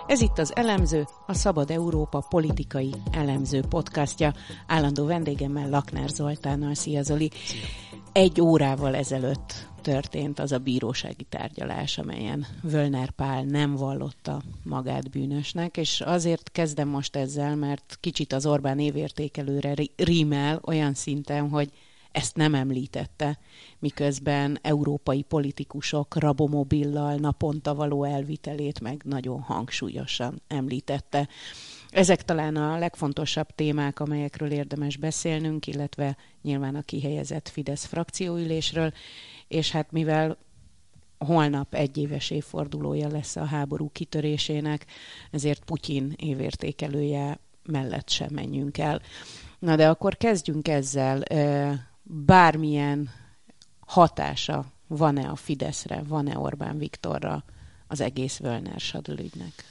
Ez itt az Elemző, a Szabad Európa politikai elemző podcastja. Állandó vendégemmel, Lakner Zoltánnal. Szia Zoli! Szia. 1 órával ezelőtt történt az a bírósági tárgyalás, amelyen Völner Pál nem vallotta magát bűnösnek, és azért kezdem most ezzel, mert kicsit az Orbán évértékelőre rímel olyan szinten, hogy ezt nem említette, miközben európai politikusok rabomobillal naponta való elvitelét meg nagyon hangsúlyosan említette. Ezek talán a legfontosabb témák, amelyekről érdemes beszélnünk, illetve nyilván a kihelyezett Fidesz frakcióülésről, és hát mivel holnap 1 éves évfordulója lesz a háború kitörésének, ezért Putyin évértékelője mellett sem menjünk el. Na de akkor kezdjünk ezzel. Bármilyen hatása van-e a Fideszre, van-e Orbán Viktorra az egész Völner sadlügynek?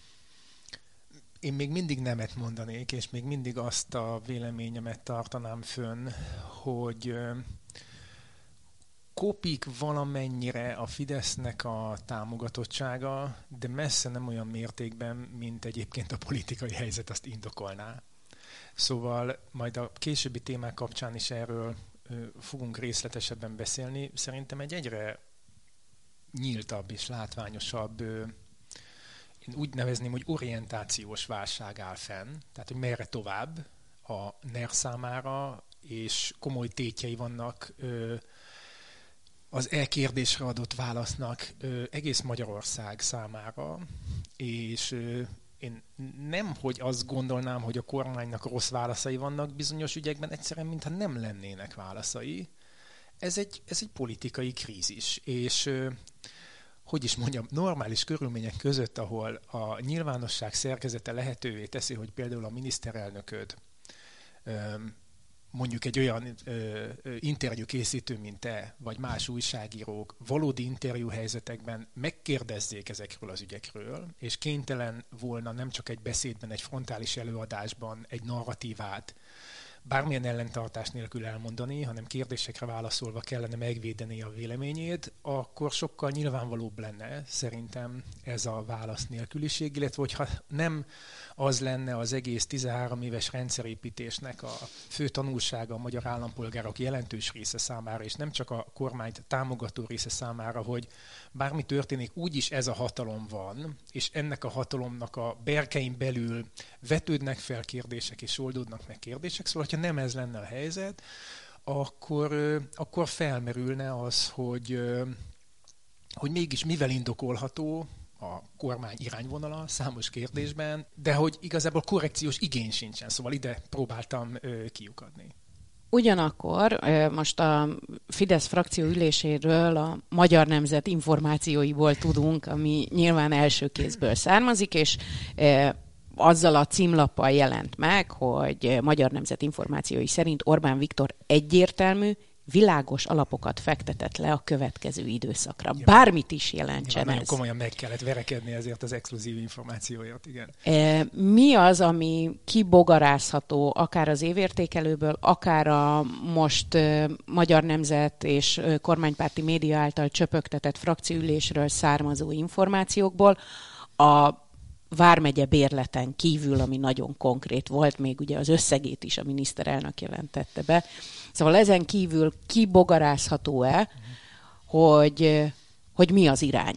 Én még mindig nemet mondanék, és még mindig azt a véleményemet tartanám fönn, hogy kopik valamennyire a Fidesznek a támogatottsága, de messze nem olyan mértékben, mint egyébként a politikai helyzet azt indokolná. Szóval majd a későbbi témák kapcsán is erről fogunk részletesebben beszélni. Szerintem egy egyre nyíltabb és látványosabb, én úgy nevezném, hogy orientációs válság áll fenn, tehát hogy merre tovább a NER számára, és komoly tétjei vannak az e-kérdésre adott válasznak egész Magyarország számára, és én nem, hogy azt gondolnám, hogy a kormánynak rossz válaszai vannak bizonyos ügyekben, egyszerűen mintha nem lennének válaszai. Ez egy politikai krízis, és hogy is mondjam, normális körülmények között, ahol a nyilvánosság szerkezete lehetővé teszi, hogy például a miniszterelnököd mondjuk egy olyan interjúkészítő, mint te, vagy más újságírók valódi interjúhelyzetekben megkérdezzék ezekről az ügyekről, és kénytelen volna nem csak egy beszédben, egy frontális előadásban egy narratívát bármilyen ellentartás nélkül elmondani, hanem kérdésekre válaszolva kellene megvédeni a véleményét, akkor sokkal nyilvánvalóbb lenne szerintem ez a válasz nélküliség, illetve hogyha nem az lenne az egész 13 éves rendszerépítésnek a fő tanulsága a magyar állampolgárok jelentős része számára, és nem csak a kormányt támogató része számára, hogy bármi történik, úgyis ez a hatalom van, és ennek a hatalomnak a berkein belül vetődnek fel kérdések, és oldódnak meg kérdések, szóval ha nem ez lenne a helyzet, akkor felmerülne az, hogy mégis mivel indokolható a kormány irányvonala számos kérdésben, de hogy igazából korrekciós igény sincsen, szóval ide próbáltam kiukadni. Ugyanakkor most a Fidesz frakció üléséről a Magyar Nemzet információiból tudunk, ami nyilván első kézből származik, és azzal a címlappal jelent meg, hogy Magyar Nemzet információi szerint Orbán Viktor egyértelmű, világos alapokat fektetett le a következő időszakra. Bármit is jelentsen ez. Nagyon komolyan meg kellett verekedni ezért az exkluzív információért, igen. Mi az, ami kibogarázható akár az évértékelőből, akár a most Magyar Nemzet és kormánypárti média által csöpögtetett frakcióülésről származó információkból, a Vármegye bérleten kívül, ami nagyon konkrét volt, még ugye az összegét is a miniszterelnök jelentette be. Szóval ezen kívül kibogarázható-e, hogy mi az irány?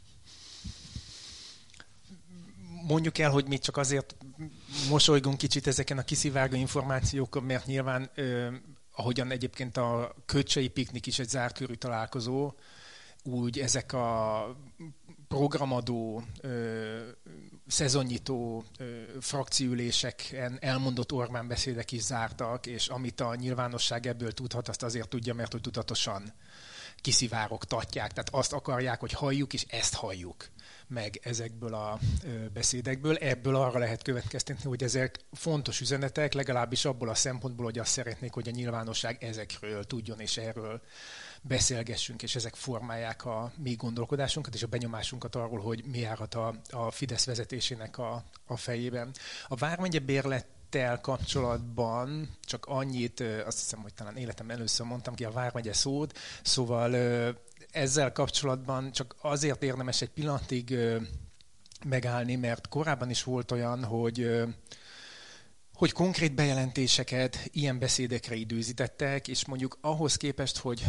Mondjuk el, hogy mi csak azért mosolygunk kicsit ezeken a kiszivárgó információkon, mert nyilván, ahogyan egyébként a Köcsei piknik is egy zártkörű találkozó, úgy ezek a programadó, szezonnyitó frakciüléseken elmondott Orbán beszédek is zártak, és amit a nyilvánosság ebből tudhat, azt azért tudja, mert hogy tudatosan kiszivárogtatják. Tehát azt akarják, hogy halljuk, és ezt halljuk meg ezekből a beszédekből. Ebből arra lehet következtetni, hogy ezek fontos üzenetek, legalábbis abból a szempontból, hogy azt szeretnék, hogy a nyilvánosság ezekről tudjon, és erről beszélgessünk, és ezek formálják a mi gondolkodásunkat és a benyomásunkat arról, hogy mi járhat a Fidesz vezetésének a fejében. A Vármegye bérlettel kapcsolatban csak annyit, azt hiszem, hogy talán életemben először mondtam ki a Vármegye szót, szóval ezzel kapcsolatban csak azért érdemes egy pillanatig megállni, mert korábban is volt olyan, hogy konkrét bejelentéseket ilyen beszédekre időzítettek, és mondjuk ahhoz képest, hogy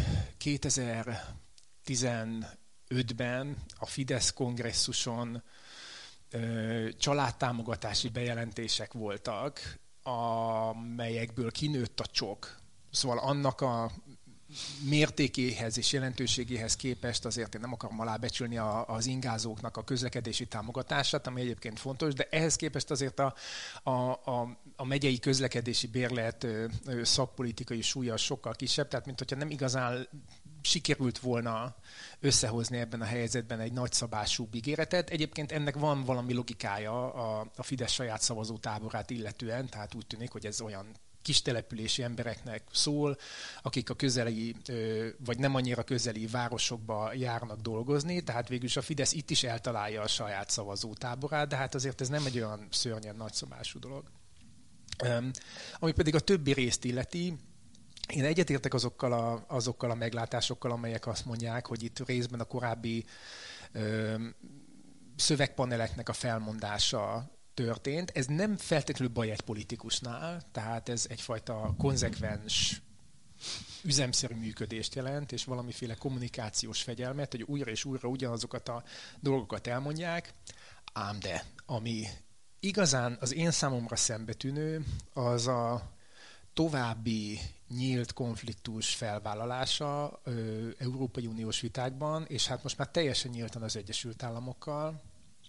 2015-ben a Fidesz kongresszuson családtámogatási bejelentések voltak, amelyekből kinőtt a csok. Szóval annak a mértékéhez és jelentőségéhez képest azért én nem akarom alábecsülni az ingázóknak a közlekedési támogatását, ami egyébként fontos, de ehhez képest azért a megyei közlekedési bérlet szakpolitikai súlya sokkal kisebb, tehát mint hogyha nem igazán sikerült volna összehozni ebben a helyzetben egy nagyszabású ígéretet. Egyébként ennek van valami logikája a Fidesz saját szavazótáborát illetően, tehát úgy tűnik, hogy ez olyan kis települési embereknek szól, akik a közeli, vagy nem annyira közeli városokba járnak dolgozni, tehát végülis a Fidesz itt is eltalálja a saját szavazótáborát, de hát azért ez nem egy olyan szörnyen nagyszabású dolog. Ami pedig a többi részt illeti, én egyetértek azokkal a meglátásokkal, amelyek azt mondják, hogy itt részben a korábbi szövegpaneleknek a felmondása történt. Ez nem feltétlenül baj egy politikusnál, tehát ez egyfajta konzekvens, üzemszerű működést jelent, és valamiféle kommunikációs fegyelmet, hogy újra és újra ugyanazokat a dolgokat elmondják, ám de ami igazán az én számomra szembetűnő, az a további nyílt konfliktus felvállalása Európai Uniós vitákban, és hát most már teljesen nyíltan az Egyesült Államokkal.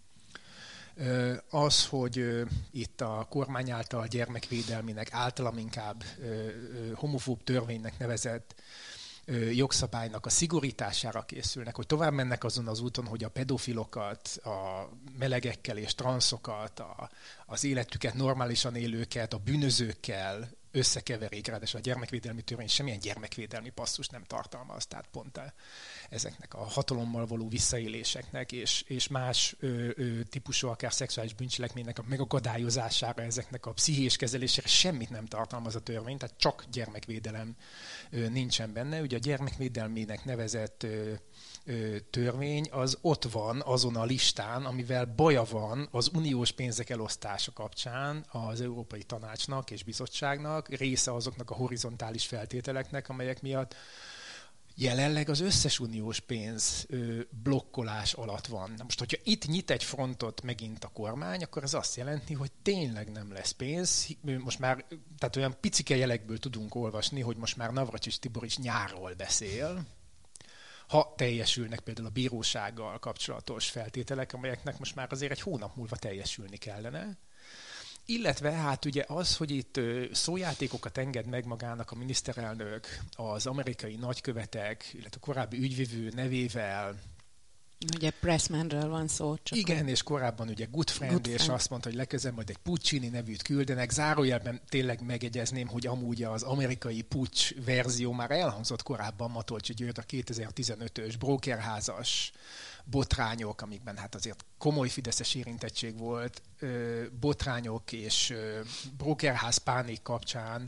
Az, hogy itt a kormány által gyermekvédelminek általam inkább homofób törvénynek nevezett jogszabálynak a szigorítására készülnek, hogy tovább mennek azon az úton, hogy a pedofilokat, a melegekkel és transzokat, az életüket normálisan élőket, a bűnözőkkel összekeverik, ráadásul a gyermekvédelmi törvény semmilyen gyermekvédelmi passzus nem tartalmaz, tehát pont ezeknek a hatalommal való visszaéléseknek és más típusú, akár szexuális bűncselekménynek a megakadályozására, ezeknek a pszichés kezelésére semmit nem tartalmaz a törvény, tehát csak gyermekvédelem nincsen benne. Ugye a gyermekvédelmének nevezett törvény az ott van azon a listán, amivel baja van az uniós pénzek elosztása kapcsán az Európai Tanácsnak és Bizottságnak, része azoknak a horizontális feltételeknek, amelyek miatt jelenleg az összes uniós pénz blokkolás alatt van. Na most, hogyha itt nyit egy frontot megint a kormány, akkor ez azt jelenti, hogy tényleg nem lesz pénz. Most már, tehát olyan picike jelekből tudunk olvasni, hogy most már Navracsics Tibor is nyárról beszél, ha teljesülnek például a bírósággal kapcsolatos feltételek, amelyeknek most már azért egy hónap múlva teljesülni kellene. Illetve hát ugye az, hogy itt szójátékokat enged meg magának a miniszterelnök az amerikai nagykövetek, illetve a korábbi ügyvivő nevével. Ugye Pressmanről van szó. Csak igen, és korábban ugye Good Friend, és azt mondta, hogy legközelebb majd egy Puccini nevűt küldenek. Zárójelben tényleg megegyezném, hogy amúgy az amerikai Puccs verzió már elhangzott korábban Matolcsy György a 2015-ös brókerházas botrányok, amikben hát azért komoly fideszes érintettség volt, botrányok és brókerház pánik kapcsán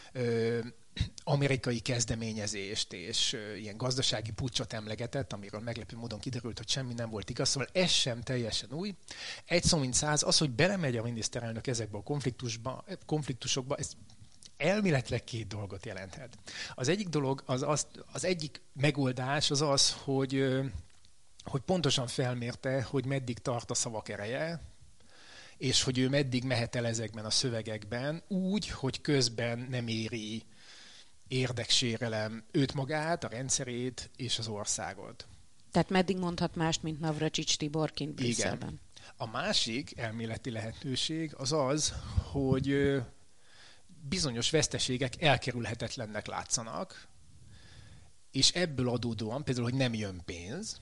amerikai kezdeményezést és ilyen gazdasági puccsot emlegetett, amiről meglepő módon kiderült, hogy semmi nem volt igaz, szóval ez sem teljesen új. Egy szó mint száz, az, hogy belemegy a miniszterelnök ezekbe a konfliktusokba, ez elméletileg két dolgot jelenthet. Az egyik dolog, az egyik megoldás az az, hogy pontosan felmérte, hogy meddig tart a szavak ereje, és hogy ő meddig mehet el ezekben a szövegekben úgy, hogy közben nem éri érdeksérelem őt magát, a rendszerét és az országot. Tehát meddig mondhat mást, mint Navracsics Tibor kint Brüsszelben? Igen. A másik elméleti lehetőség az az, hogy bizonyos veszteségek elkerülhetetlennek látszanak, és ebből adódóan, például, hogy nem jön pénz,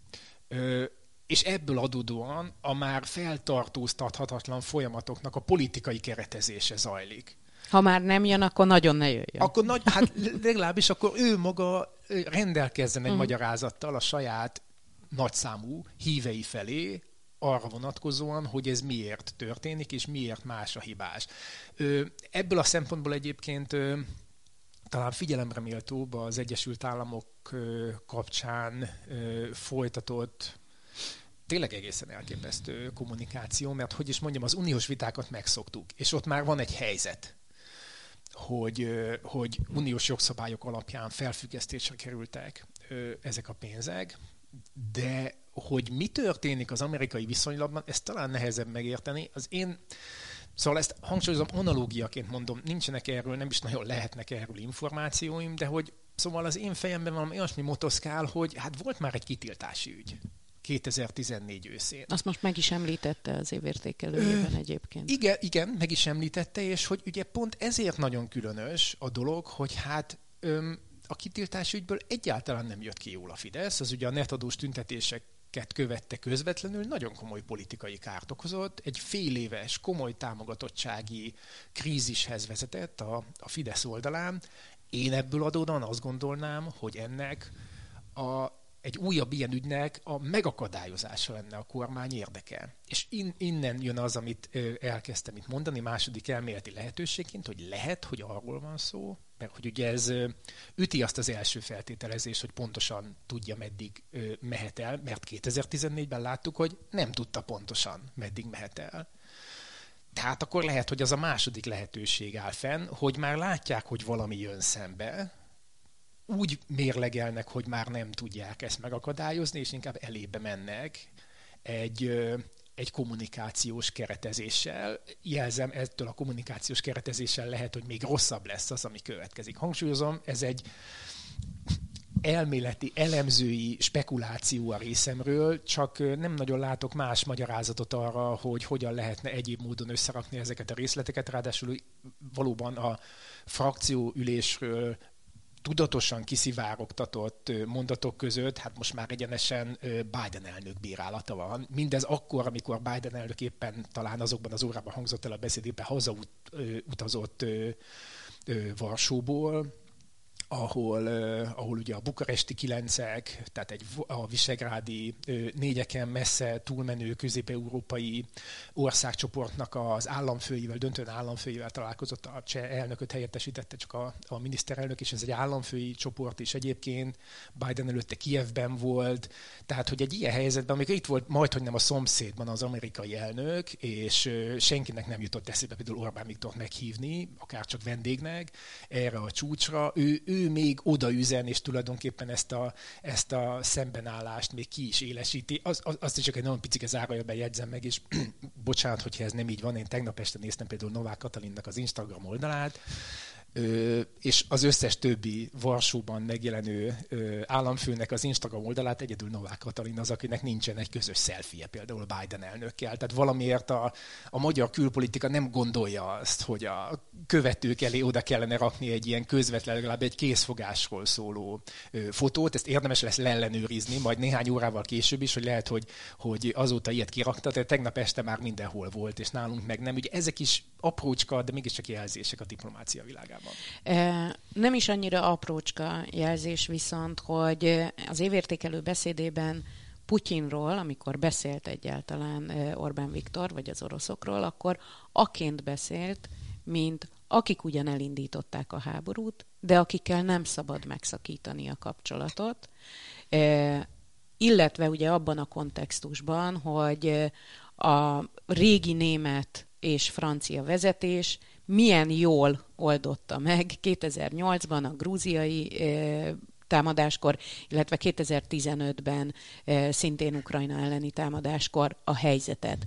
és ebből adódóan a már feltartóztathatatlan folyamatoknak a politikai keretezése zajlik. Ha már nem jön, akkor nagyon ne jöjjön. Akkor hát legalábbis akkor ő maga rendelkezzen egy magyarázattal a saját nagyszámú hívei felé, arra vonatkozóan, hogy ez miért történik, és miért más a hibás. Ebből a szempontból egyébként talán figyelemre méltóbb az Egyesült Államok kapcsán folytatott tényleg egészen elképesztő kommunikáció, mert hogy is mondjam, az uniós vitákat megszoktuk, és ott már van egy helyzet, hogy uniós jogszabályok alapján felfüggesztésre kerültek ezek a pénzek, de hogy mi történik az amerikai viszonylatban, ezt talán nehezebb megérteni. Szóval ezt hangsúlyozom, analógiaként mondom, nincsenek erről, nem is nagyon lehetnek erről információim, de hogy szóval az én fejemben valami olyasmi motoszkál, hogy hát volt már egy kitiltási ügy 2014 őszén. Azt most meg is említette az évértékelőjében egyébként. Igen, meg is említette, és hogy ugye pont ezért nagyon különös a dolog, hogy hát a kitiltási ügyből egyáltalán nem jött ki jól a Fidesz, az ugye a netadós tüntetéseket követte közvetlenül, nagyon komoly politikai kárt okozott, egy fél éves komoly támogatottsági krízishez vezetett a Fidesz oldalán. Én ebből adódóan azt gondolnám, hogy ennek egy újabb ilyen ügynek a megakadályozása lenne a kormány érdeke. És innen jön az, amit elkezdtem itt mondani, második elméleti lehetőségként, hogy lehet, hogy arról van szó, mert hogy ugye ez üti azt az első feltételezést, hogy pontosan tudja, meddig mehet el, mert 2014-ben láttuk, hogy nem tudta pontosan, meddig mehet el. Tehát akkor lehet, hogy az a második lehetőség áll fenn, hogy már látják, hogy valami jön szembe, úgy mérlegelnek, hogy már nem tudják ezt megakadályozni, és inkább elébe mennek egy kommunikációs keretezéssel. Jelzem, ettől a kommunikációs keretezéssel lehet, hogy még rosszabb lesz az, ami következik. Hangsúlyozom, ez egy elméleti, elemzői spekuláció a részemről, csak nem nagyon látok más magyarázatot arra, hogy hogyan lehetne egyéb módon összerakni ezeket a részleteket. Ráadásul valóban a frakcióülésről tudatosan kiszivárogtatott mondatok között, hát most már egyenesen Biden elnök bírálata van. Mindez akkor, amikor Biden elnök éppen talán azokban az órában hangzott el a beszédében, hazautazott Varsóból, ahol ugye a bukaresti 9-ek, tehát a visegrádi 4-eken messze túlmenő közép-európai országcsoportnak az államfőivel, döntően államfőivel találkozott, a cseh elnököt helyettesítette csak a miniszterelnök, és ez egy államfői csoport is egyébként. Biden előtte Kijevben volt, tehát hogy egy ilyen helyzetben, amikor itt volt majdhogy nem a szomszédban az amerikai elnök, és senkinek nem jutott eszébe például Orbán Viktort meghívni, akár csak vendégnek erre a csúcsra, ő még odaüzen, és tulajdonképpen ezt a szembenállást még ki is élesíti. Azt is csak egy nagyon picike zárójelben jegyzem meg, és bocsánat, hogyha ez nem így van, én tegnap este néztem például Novák Katalinnak az Instagram oldalát, és az összes többi Varsóban megjelenő államfőnek az Instagram oldalát egyedül Novák Katalin az, akinek nincsen egy közös selfie például Biden elnökkel. Tehát valamiért a magyar külpolitika nem gondolja azt, hogy a követők elé oda kellene rakni egy ilyen közvetlen, legalább egy készfogásról szóló fotót. Ezt érdemes lesz leellenőrizni, majd néhány órával később is, hogy lehet, hogy azóta ilyet kirakta, tehát tegnap este már mindenhol volt, és nálunk meg nem. Ugye ezek is aprócska, de mégiscsak jelzések a diplomácia világában. Nem is annyira aprócska jelzés viszont, hogy az évértékelő beszédében Putyinról, amikor beszélt egyáltalán Orbán Viktor, vagy az oroszokról, akkor aként beszélt, mint akik ugyan elindították a háborút, de akikkel nem szabad megszakítani a kapcsolatot, illetve ugye abban a kontextusban, hogy a régi német és francia vezetés milyen jól oldotta meg 2008-ban a grúziai támadáskor, illetve 2015-ben szintén Ukrajna elleni támadáskor a helyzetet.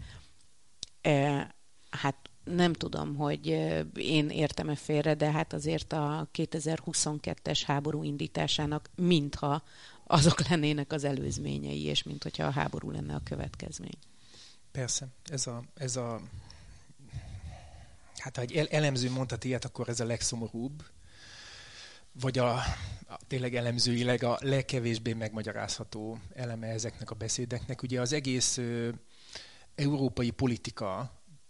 Hát nem tudom, hogy én értem-e félre, de hát azért a 2022-es háború indításának mintha azok lennének az előzményei, és minthogyha a háború lenne a következmény. Persze, ez a hát ha egy elemző mondhat ilyet, akkor ez a legszomorúbb, vagy tényleg elemzőileg a legkevésbé megmagyarázható eleme ezeknek a beszédeknek. Ugye az egész európai politika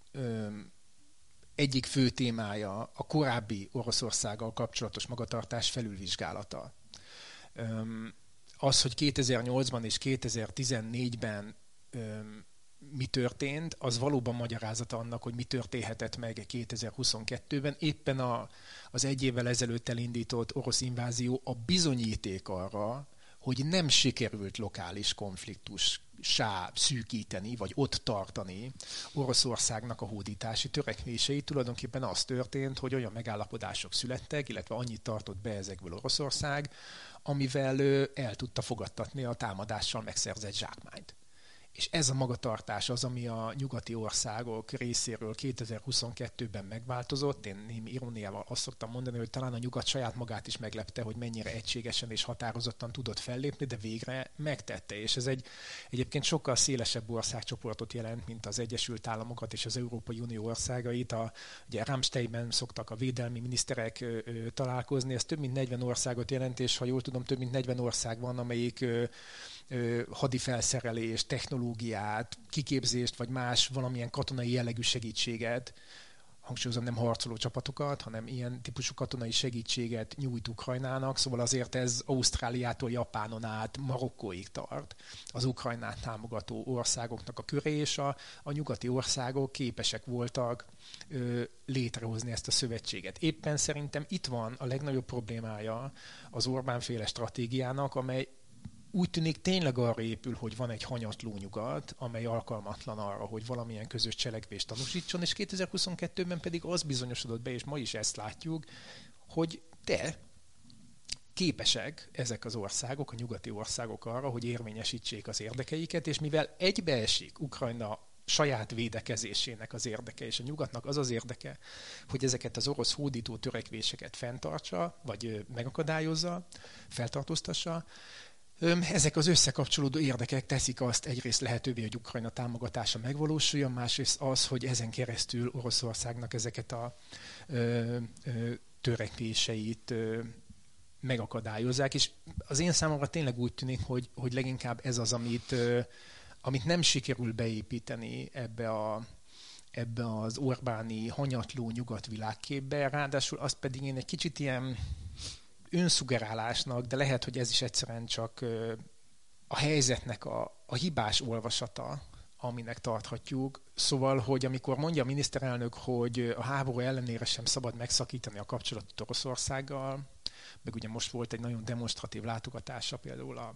egyik fő témája a korábbi Oroszországgal kapcsolatos magatartás felülvizsgálata. Az, hogy 2008-ban és 2014-ben mi történt, az valóban magyarázata annak, hogy mi történhetett meg 2022-ben. Éppen az egy évvel ezelőtt elindított orosz invázió a bizonyíték arra, hogy nem sikerült lokális konfliktus szűkíteni, vagy ott tartani Oroszországnak a hódítási törekvéseit. Tulajdonképpen az történt, hogy olyan megállapodások születtek, illetve annyit tartott be ezekből Oroszország, amivel el tudta fogadtatni a támadással megszerzett zsákmányt. És ez a magatartás az, ami a nyugati országok részéről 2022-ben megváltozott. Én némi iróniával azt szoktam mondani, hogy talán a nyugat saját magát is meglepte, hogy mennyire egységesen és határozottan tudott fellépni, de végre megtette. És ez egyébként sokkal szélesebb országcsoportot jelent, mint az Egyesült Államokat és az Európai Unió országait. Ugye Ramsteinben szoktak a védelmi miniszterek találkozni, ez több mint 40 országot jelent, és ha jól tudom, több mint 40 ország van, amelyik hadifelszerelést, technológiát, kiképzést, vagy más valamilyen katonai jellegű segítséget, hangsúlyozom, nem harcoló csapatokat, hanem ilyen típusú katonai segítséget nyújt Ukrajnának, szóval azért ez Ausztráliától Japánon át Marokkóig tart. Az Ukrajnát támogató országoknak a köre, és a nyugati országok képesek voltak létrehozni ezt a szövetséget. Éppen szerintem itt van a legnagyobb problémája az Orbán-féle stratégiának, amely úgy tűnik tényleg arra épül, hogy van egy hanyatló nyugat, amely alkalmatlan arra, hogy valamilyen közös cselekvést tanúsítson, és 2022-ben pedig az bizonyosodott be, és ma is ezt látjuk, hogy képesek ezek az országok, a nyugati országok arra, hogy érvényesítsék az érdekeiket, és mivel egybeesik Ukrajna saját védekezésének az érdeke, és a nyugatnak az az érdeke, hogy ezeket az orosz hódító törekvéseket fenntartsa, vagy megakadályozza, feltartóztassa, ezek az összekapcsolódó érdekek teszik azt egyrészt lehetővé, hogy Ukrajna támogatása megvalósuljon, másrészt az, hogy ezen keresztül Oroszországnak ezeket a törekvéseit megakadályozzák, és az én számomra tényleg úgy tűnik, hogy leginkább ez az, amit nem sikerül beépíteni ebbe az Orbáni hanyatló nyugat világképbe, ráadásul azt pedig én egy kicsit ilyen önszugerálásnak, de lehet, hogy ez is egyszerűen csak a helyzetnek a hibás olvasata, aminek tarthatjuk. Szóval, hogy amikor mondja a miniszterelnök, hogy a háború ellenére sem szabad megszakítani a kapcsolatot Oroszországgal, meg ugye most volt egy nagyon demonstratív látogatása például a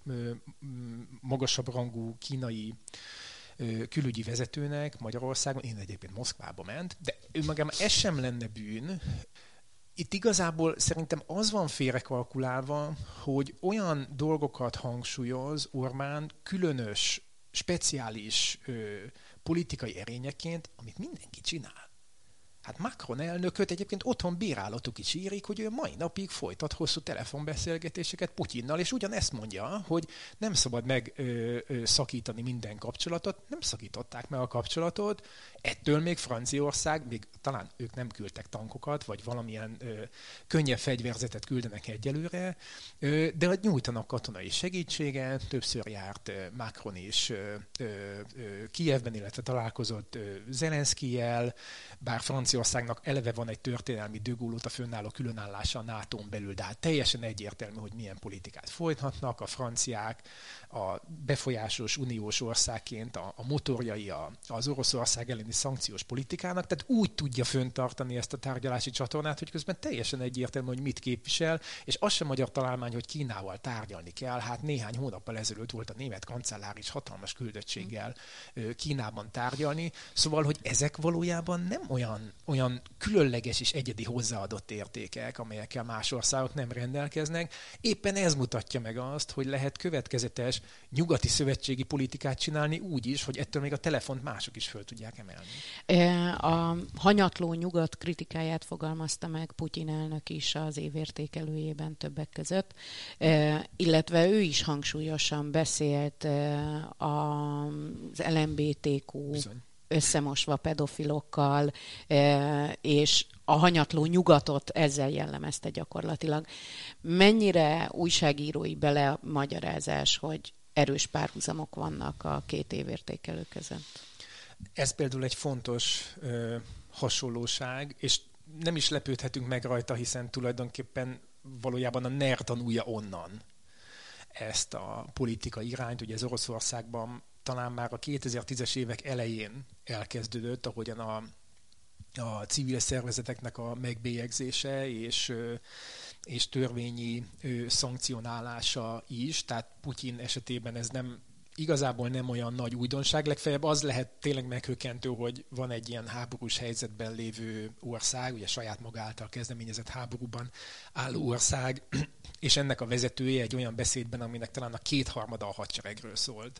legmagasabb rangú kínai külügyi vezetőnek Magyarországon, én egyébként Moszkvába ment, de önmagában ez sem lenne bűn. Itt igazából szerintem az van félrekalkulálva, hogy olyan dolgokat hangsúlyoz Orbán különös, speciális politikai erényeként, amit mindenki csinál. Hát Macron elnököt egyébként otthon bírálatok is írik, hogy ő mai napig folytat hosszú telefonbeszélgetéseket Putyinnal, és ugyanezt mondja, hogy nem szabad megszakítani minden kapcsolatot, nem szakították meg a kapcsolatot, ettől még Franciaország, még talán ők nem küldtek tankokat, vagy valamilyen könnyebb fegyverzetet küldenek egyelőre, de nyújtanak katonai segítséget, többször járt Macron is Kijevben, illetve találkozott Zelenszkijjel, bár Franciaországnak eleve van egy történelmi de Gaulle óta fönnálló különállása a NATO-n belül, de hát teljesen egyértelmű, hogy milyen politikát folytatnak. A franciák a befolyásos uniós országként a motorjai az Oroszország elleni szankciós politikának, tehát úgy tudja föntartani ezt a tárgyalási csatornát, hogy közben teljesen egyértelmű, hogy mit képvisel, és az sem magyar találmány, hogy Kínával tárgyalni kell. Hát néhány hónappal ezelőtt volt a német kancellár is hatalmas küldöttséggel Kínában tárgyalni, szóval, hogy ezek valójában nem olyan különleges és egyedi hozzáadott értékek, amelyekkel más országok nem rendelkeznek. Éppen ez mutatja meg azt, hogy lehet következetes nyugati szövetségi politikát csinálni úgy is, hogy ettől még a telefont mások is föl tudják emelni. A hanyatló nyugat kritikáját fogalmazta meg Putyin elnök is az évértékelőjében többek között, illetve ő is hangsúlyosan beszélt az LMBTQ összemosva pedofilokkal, és a hanyatló nyugatot ezzel jellemezte gyakorlatilag. Mennyire újságírói belemagyarázás, hogy erős párhuzamok vannak a két évértékelő között? Ez például egy fontos hasonlóság, és nem is lepődhetünk meg rajta, hiszen tulajdonképpen valójában a NER tanulja onnan ezt a politikai irányt. Ugye ez Oroszországban talán már a 2010-es évek elején elkezdődött, ahogyan a civil szervezeteknek a megbélyegzése és törvényi szankcionálása is, tehát Putyin esetében ez nem igazából nem olyan nagy újdonság, legfeljebb az lehet tényleg meghökkentő, hogy van egy ilyen háborús helyzetben lévő ország, ugye saját maga által kezdeményezett háborúban álló ország, és ennek a vezetője egy olyan beszédben, aminek talán a 2/3 a hadseregről szólt.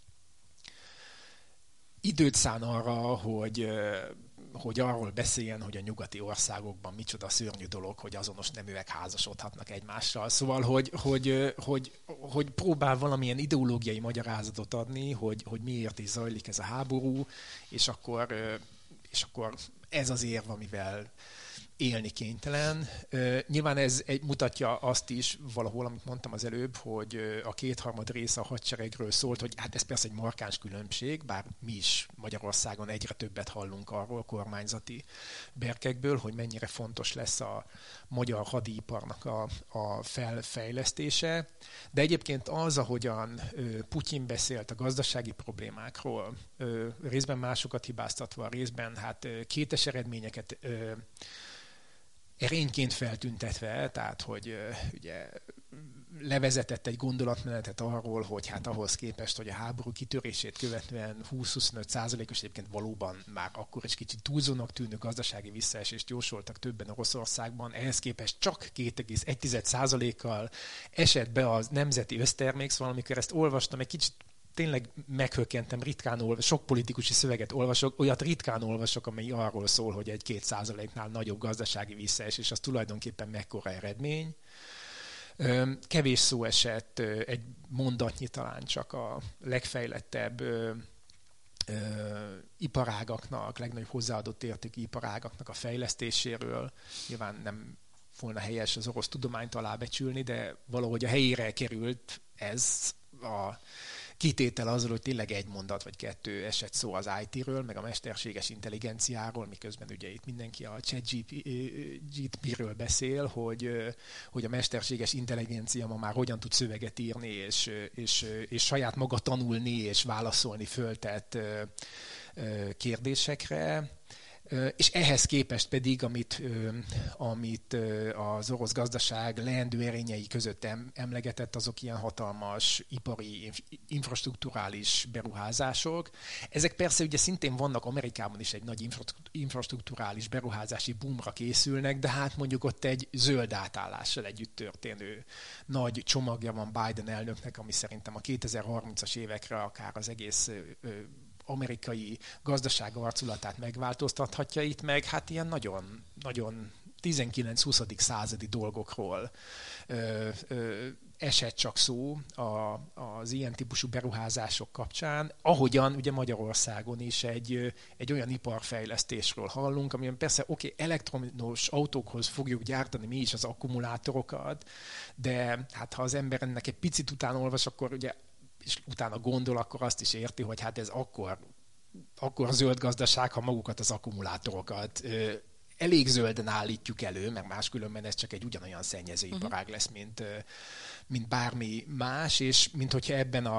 Időt szán arra, hogy arról beszéljen, hogy a nyugati országokban micsoda szörnyű dolog, hogy azonos neműek házasodhatnak egymással. Szóval, hogy próbál valamilyen ideológiai magyarázatot adni, hogy miért is zajlik ez a háború, és akkor ez az érv, amivel élni kénytelen. Nyilván ez mutatja azt is valahol, amit mondtam az előbb, hogy a 2/3 része a hadseregről szólt, hogy hát ez persze egy markáns különbség, bár mi is Magyarországon egyre többet hallunk arról kormányzati berkekből, hogy mennyire fontos lesz a magyar hadiiparnak a felfejlesztése. De egyébként az, ahogyan Putyin beszélt a gazdasági problémákról, részben másokat hibáztatva, részben hát kétes eredményeket erényként feltüntetve, tehát hogy ugye levezetett egy gondolatmenetet arról, hogy hát ahhoz képest, hogy a háború kitörését követően 20-25%-os egyébként valóban már akkor is kicsit túlzónak tűnő gazdasági visszaesést jósoltak többen Oroszországban, ehhez képest csak 2,1%-kal esett be az nemzeti össztermék, szóval amikor ezt olvastam, egy kicsit tényleg meghökkentem, sok politikusi szöveget olvasok, olyat ritkán olvasok, amely arról szól, hogy egy 2%-nál nagyobb gazdasági visszaesés, az tulajdonképpen mekkora eredmény. Kevés szó esett, egy mondatnyi talán csak a legfejlettebb iparágaknak, legnagyobb hozzáadott értékű iparágaknak a fejlesztéséről. Nyilván nem volna helyes az orosz tudományt alábecsülni, de valahogy a helyére került ez a kitétel azról, hogy tényleg egy mondat vagy kettő esett szó az IT-ről, meg a mesterséges intelligenciáról, miközben ugye itt mindenki a ChatGPT-ről beszél, hogy a mesterséges intelligencia ma már hogyan tud szöveget írni, és saját maga tanulni, és válaszolni föltett kérdésekre. És ehhez képest pedig, amit az orosz gazdaság leendő erényei között emlegetett, azok ilyen hatalmas ipari, infrastrukturális beruházások. Ezek persze ugye szintén vannak, Amerikában is egy nagy infrastrukturális beruházási boomra készülnek, de hát mondjuk ott egy zöld átállással együtt történő nagy csomagja van Biden elnöknek, ami szerintem a 2030-as évekre akár az egész amerikai gazdaság arculatát megváltoztathatja, itt meg hát ilyen nagyon, nagyon 19-20. századi dolgokról esett csak szó az ilyen típusú beruházások kapcsán, ahogyan ugye Magyarországon is egy olyan iparfejlesztésről hallunk, amiben persze elektromos autókhoz fogjuk gyártani mi is az akkumulátorokat, de hát ha az ember ennek egy picit utána olvas, akkor ugye és utána gondol, akkor azt is érti, hogy hát ez akkor zöld gazdaság, ha magukat az akkumulátorokat elég zölden állítjuk elő, mert máskülönben ez csak egy ugyanolyan szennyezőiparág lesz, mint bármi más, és mint hogyha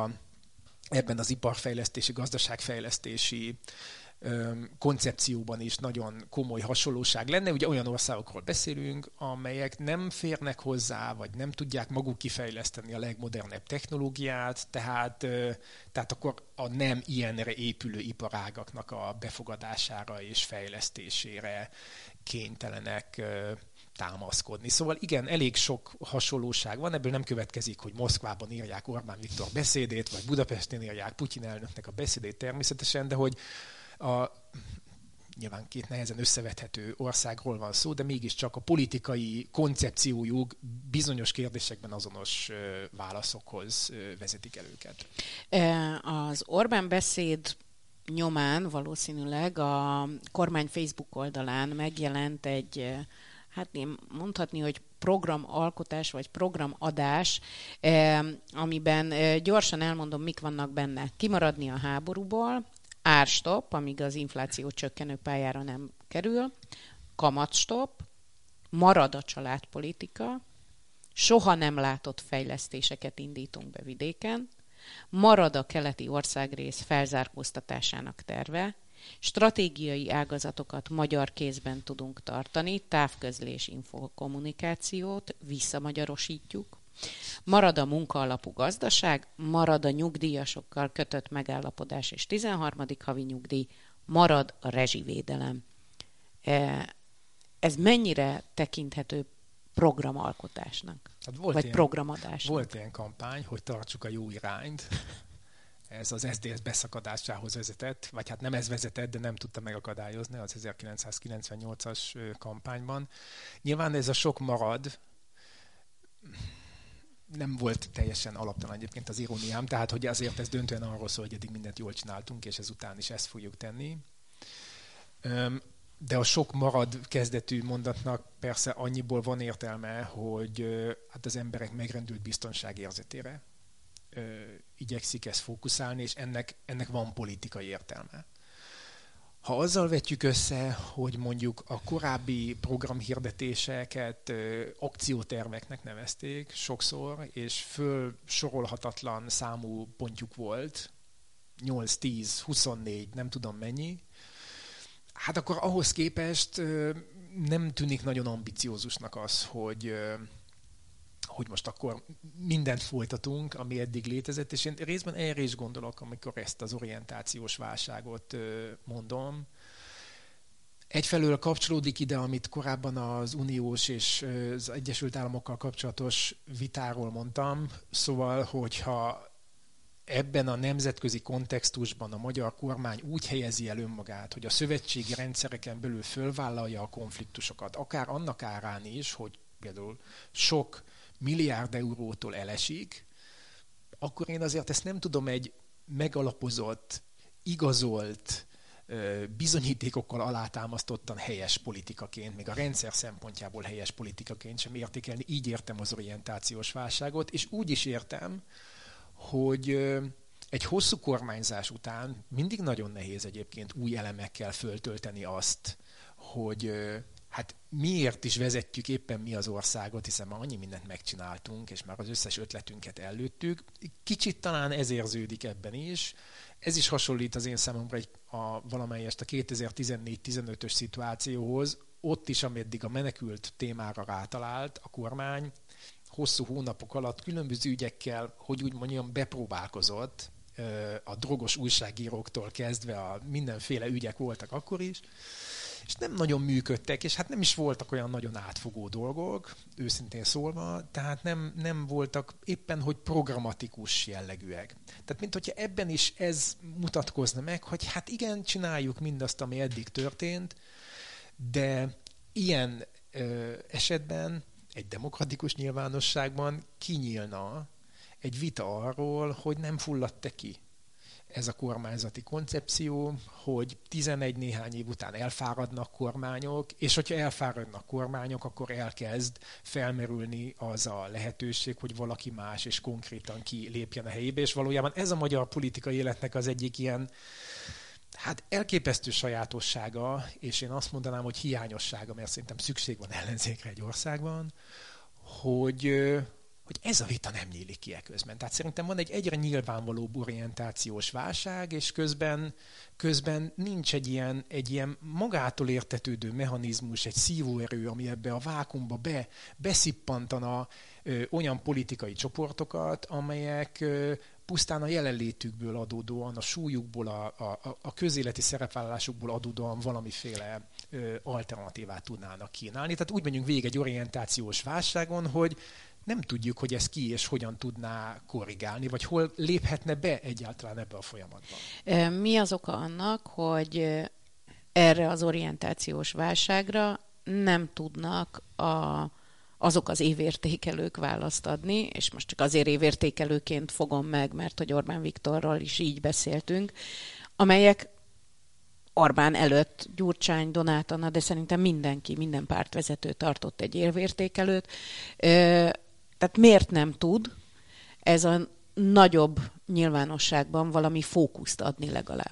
ebben az iparfejlesztési, gazdaságfejlesztési koncepcióban is nagyon komoly hasonlóság lenne. Ugye olyan országokról beszélünk, amelyek nem férnek hozzá, vagy nem tudják maguk kifejleszteni a legmodernebb technológiát, tehát akkor a nem ilyenre épülő iparágaknak a befogadására és fejlesztésére kénytelenek támaszkodni. Szóval igen, elég sok hasonlóság van, ebből nem következik, hogy Moszkvában írják Orbán Viktor beszédét, vagy Budapesten írják Putyin elnöknek a beszédét természetesen, de hogy nyilván két nehezen összevethető országról van szó, de mégiscsak a politikai koncepciójuk bizonyos kérdésekben azonos válaszokhoz vezetik el őket. Az Orbán beszéd nyomán valószínűleg a kormány Facebook oldalán megjelent egy, hát én mondhatni, hogy programalkotás vagy programadás, amiben gyorsan elmondom, mik vannak benne. Kimaradni a háborúból, árstopp, amíg az infláció csökkenő pályára nem kerül, kamatstopp, marad a családpolitika, soha nem látott fejlesztéseket indítunk be vidéken, marad a keleti országrész felzárkóztatásának terve, stratégiai ágazatokat magyar kézben tudunk tartani, távközlés, infokommunikációt visszamagyarosítjuk, Marad a munkaalapú gazdaság, marad a nyugdíjasokkal kötött megállapodás és 13. havi nyugdíj, marad a rezsivédelem. Ez mennyire tekinthető programalkotásnak? Hát vagy programadásnak? Volt ilyen kampány, hogy tartsuk a jó irányt. Ez az SZDSZ beszakadásához vezetett, vagy hát nem ez vezetett, de nem tudta megakadályozni az 1998-as kampányban. Nyilván ez a sok marad, nem volt teljesen alaptalan egyébként az iróniám, tehát hogy azért ez döntően arról szól, hogy eddig mindent jól csináltunk, és ezután is ezt fogjuk tenni. De a sok marad kezdetű mondatnak persze annyiból van értelme, hogy hát az emberek megrendült biztonságérzetére igyekszik ezt fókuszálni, és ennek van politikai értelme. Ha azzal vetjük össze, hogy mondjuk a korábbi programhirdetéseket akcióterveknek nevezték sokszor, és fölsorolhatatlan számú pontjuk volt, 8, 10, 24, nem tudom mennyi, hát akkor ahhoz képest nem tűnik nagyon ambiciózusnak az, hogy most akkor mindent folytatunk, ami eddig létezett, és én részben erre is gondolok, amikor ezt az orientációs válságot mondom. Egyfelől kapcsolódik ide, amit korábban az uniós és az Egyesült Államokkal kapcsolatos vitáról mondtam, szóval, hogyha ebben a nemzetközi kontextusban a magyar kormány úgy helyezi el önmagát, hogy a szövetségi rendszereken belül fölvállalja a konfliktusokat, akár annak árán is, hogy például sok milliárd eurótól elesik, akkor én azért ezt nem tudom egy megalapozott, igazolt, bizonyítékokkal alátámasztottan helyes politikaként, még a rendszer szempontjából helyes politikaként sem értékelni. Így értem az orientációs válságot, és úgy is értem, hogy egy hosszú kormányzás után mindig nagyon nehéz egyébként új elemekkel föltölteni azt, hogy hát miért is vezetjük éppen mi az országot, hiszen már annyi mindent megcsináltunk, és már az összes ötletünket előttük. Kicsit talán ez érződik ebben is. Ez is hasonlít az én számomra valamelyest a 2014-15-ös szituációhoz. Ott is, ameddig a menekült témára rátalált a kormány, hosszú hónapok alatt különböző ügyekkel, hogy úgy mondjam, bepróbálkozott, a drogos újságíróktól kezdve a mindenféle ügyek voltak akkor is, és nem nagyon működtek, és hát nem is voltak olyan nagyon átfogó dolgok, őszintén szólva, tehát nem voltak éppen, hogy programatikus jellegűek. Tehát, mint hogyha ebben is ez mutatkozna meg, hogy hát igen, csináljuk mindazt, ami eddig történt, de ilyen esetben egy demokratikus nyilvánosságban kinyílna egy vita arról, hogy nem fulladt ki ez a kormányzati koncepció, hogy 11 néhány év után elfáradnak kormányok, és hogyha elfáradnak kormányok, akkor elkezd felmerülni az a lehetőség, hogy valaki más és konkrétan kilépjen a helyébe, és valójában ez a magyar politikai életnek az egyik ilyen hát elképesztő sajátossága, és én azt mondanám, hogy hiányossága, mert szerintem szükség van ellenzékre egy országban, hogy ez a vita nem nyílik ki eközben. Tehát szerintem van egy egyre nyilvánvalóbb orientációs válság, és közben nincs egy ilyen magától értetődő mechanizmus, egy szívóerő, ami ebbe a vákuumba beszippantana olyan politikai csoportokat, amelyek pusztán a jelenlétükből adódóan, a súlyukból, a közéleti szerepvállalásukból adódóan valamiféle alternatívát tudnának kínálni. Tehát úgy megyünk végig egy orientációs válságon, hogy nem tudjuk, hogy ez ki és hogyan tudná korrigálni, vagy hol léphetne be egyáltalán ebbe a folyamatba. Mi az oka annak, hogy erre az orientációs válságra nem tudnak azok az évértékelők választ adni, és most csak azért évértékelőként fogom meg, mert hogy Orbán Viktorral is így beszéltünk, amelyek Orbán előtt Gyurcsány, Donát Anna, de szerintem minden pártvezető tartott egy évértékelőt. Tehát miért nem tud ez a nagyobb nyilvánosságban valami fókuszt adni legalább?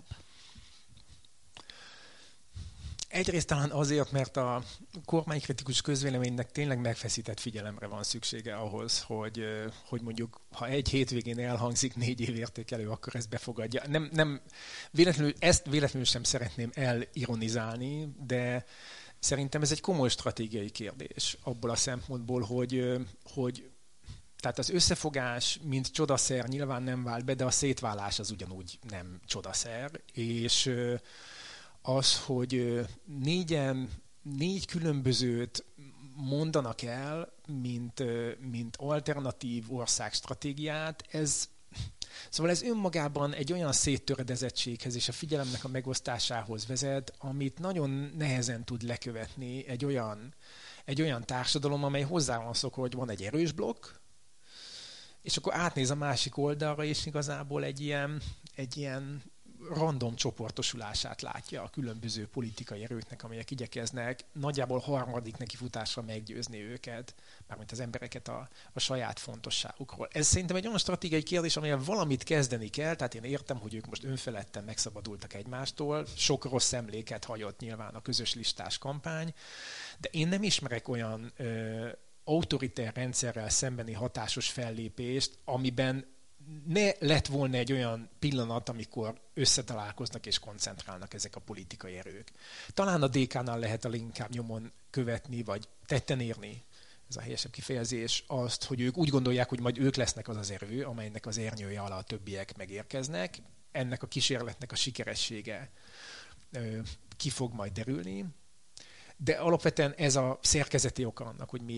Egyrészt talán azért, mert a kormánykritikus közvéleménynek tényleg megfeszített figyelemre van szüksége ahhoz, hogy mondjuk, ha egy hétvégén elhangzik 4 év értékelő, akkor ezt befogadja. Ezt véletlenül sem szeretném elironizálni, de szerintem ez egy komoly stratégiai kérdés abból a szempontból, hogy Tehát az összefogás, mint csodaszer nyilván nem vált be, de a szétválás az ugyanúgy nem csodaszer, és az, hogy négy különbözőt mondanak el, mint alternatív országstratégiát, Szóval ez önmagában egy olyan széttöredezettséghez és a figyelemnek a megosztásához vezet, amit nagyon nehezen tud lekövetni egy olyan társadalom, amely hozzá van szokva, hogy van egy erős blokk, és akkor átnéz a másik oldalra, és igazából egy ilyen random csoportosulását látja a különböző politikai erőknek, amelyek igyekeznek nagyjából harmadik nekifutásra meggyőzni őket, mármint az embereket a saját fontosságukról. Ez szerintem egy olyan stratégiai kérdés, amelyen valamit kezdeni kell, tehát én értem, hogy ők most önfeledten megszabadultak egymástól, sok rossz emléket hagyott nyilván a közös listás kampány, de én nem ismerek olyan autoriter rendszerrel szembeni hatásos fellépést, amiben ne lett volna egy olyan pillanat, amikor összetalálkoznak és koncentrálnak ezek a politikai erők. Talán a DK-nál lehet a leginkább nyomon követni, vagy tetten érni, ez a helyesebb kifejezés, azt, hogy ők úgy gondolják, hogy majd ők lesznek az az erő, amelynek az ernyője alá a többiek megérkeznek. Ennek a kísérletnek a sikeressége ki fog majd derülni. De alapvetően ez a szerkezeti oka annak, hogy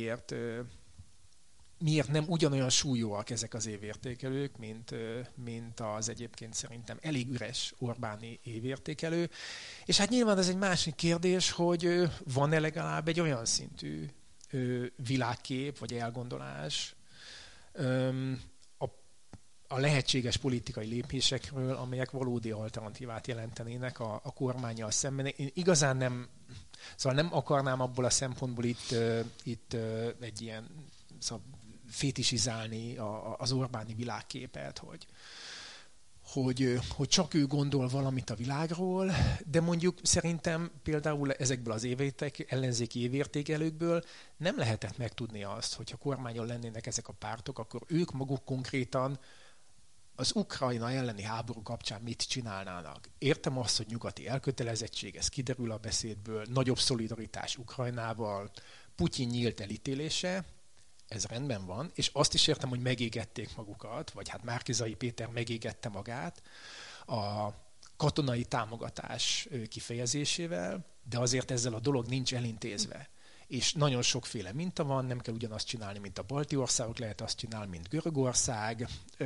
miért nem ugyanolyan súlyúak ezek az évértékelők, mint az egyébként szerintem elég üres Orbáni évértékelő. És hát nyilván ez egy másik kérdés, hogy van-e legalább egy olyan szintű világkép vagy elgondolás a lehetséges politikai lépésekről, amelyek valódi alternatívát jelentenének a kormánnyal szemben. Én igazán nem akarnám abból a szempontból itt egy ilyen fétisizálni az Orbáni világképet, hogy csak ő gondol valamit a világról, de mondjuk szerintem például ezekből az ellenzéki évértékelőkből nem lehetett megtudni azt, hogyha kormányon lennének ezek a pártok, akkor ők maguk konkrétan az Ukrajna elleni háború kapcsán mit csinálnának. Értem azt, hogy nyugati elkötelezettség, ez kiderül a beszédből, nagyobb szolidaritás Ukrajnával, Putyin nyílt elítélése, ez rendben van, és azt is értem, hogy megégették magukat, vagy hát Márki-Zay Péter megégette magát a katonai támogatás kifejezésével, de azért ezzel a dolog nincs elintézve. És nagyon sokféle minta van, nem kell ugyanazt csinálni, mint a balti országok, lehet azt csinálni, mint Görögország,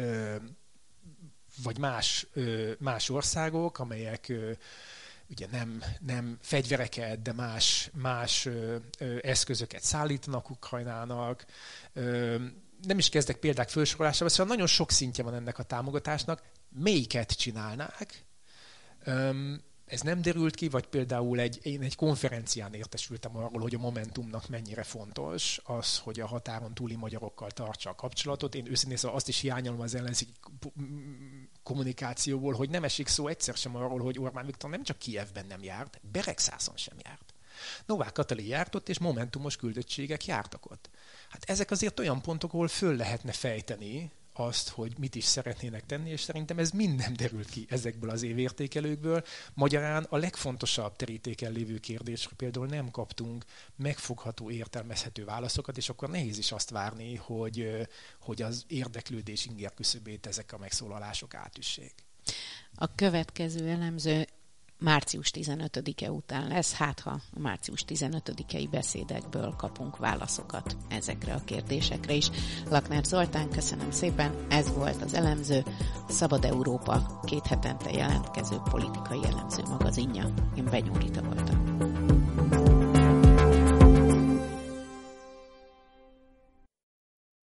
vagy más országok, amelyek ugye nem fegyvereket, de más eszközöket szállítanak Ukrajnának. Nem is kezdek példák felsorolásával, szóval nagyon sok szintje van ennek a támogatásnak. Melyiket csinálnák? Ez nem derült ki, vagy például én egy konferencián értesültem arról, hogy a Momentumnak mennyire fontos az, hogy a határon túli magyarokkal tartsa a kapcsolatot. Én őszintén szóval azt is hiányolom az ellenzéki kommunikációból, hogy nem esik szó egyszer sem arról, hogy Orbán Viktor nem csak Kijevben nem járt, Beregszászon sem járt. Novák Katalin járt ott, és momentumos küldöttségek jártak ott. Hát ezek azért olyan pontok, ahol föl lehetne fejteni azt, hogy mit is szeretnének tenni, és szerintem ez mind nem derült ki ezekből az évértékelőkből. Magyarán a legfontosabb terítéken lévő kérdésre például nem kaptunk megfogható, értelmezhető válaszokat, és akkor nehéz is azt várni, hogy az érdeklődés inger küszöbét ezek a megszólalások átüssék. A következő elemző március 15-e után lesz, hát ha a március 15-i beszédekből kapunk válaszokat ezekre a kérdésekre is. Lakner Zoltán, köszönöm szépen, ez volt az elemző, a Szabad Európa 2 hetente jelentkező politikai elemző magazinja. Én Benyó Rita voltam.